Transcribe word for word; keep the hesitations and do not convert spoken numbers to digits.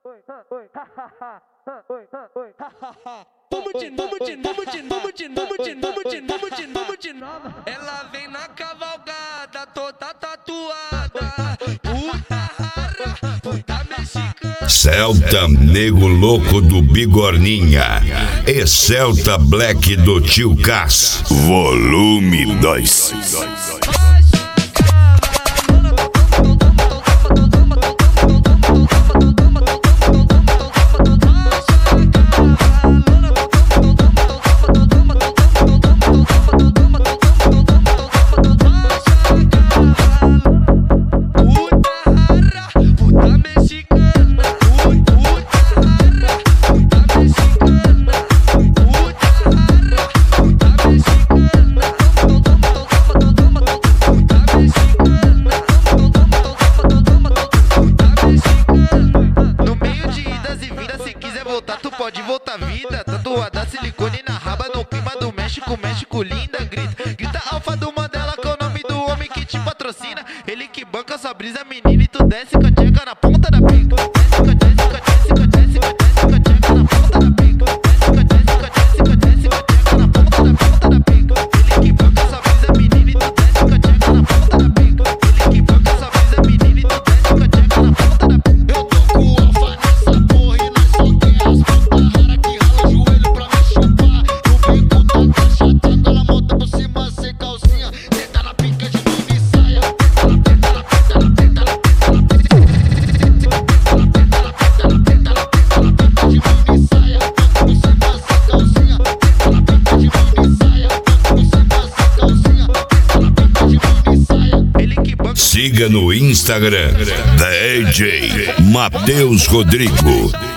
Vamos de novo, de novo, de novo, de novo, de novo, de novo, de novo, de novo. Ela vem na cavalgada, toda tatuada, puta rara, puta mexicana. Celta Nego Louco do Bigorninha e Celta Black do Tio Cass, volume dois. Tu pode voltar vida, tatuada silicone na raba, no clima do México, México linda, grita, grita alfa do Mandela, que é o nome do homem que te patrocina, ele que banca sua brisa, menina, e tu desce com a tcheca na ponta da pica, desce com a tcheca, desce com a tcheca, desce com a tcheca na ponta da pica, desce com a tcheca, desce com a tcheca na ponta da ponta da pica, ele que banca sua brisa, menina, e tu desce com a tcheca na ponta da pica, ele que banca sua brisa, menina, e tu desce com a tcheca na ponta da pica. Eu tô com o alfa nessa porra e nós só tem as puta rara que rala o joelho pra me chupar. No bico tá achatado, ela monta por cima sem calcinha, tenta na pica de novo e saia, tenta na tenta na tenta na tenta na tenta na tenta na tenta na tenta na tenta na pica de novo e saia, por cima sem calcinha, tenta na pica de novo e saia, por cima sem calcinha, tenta na pica de novo e saia. Ele que banca. Siga no Instagram D J Matheus Rodrigo.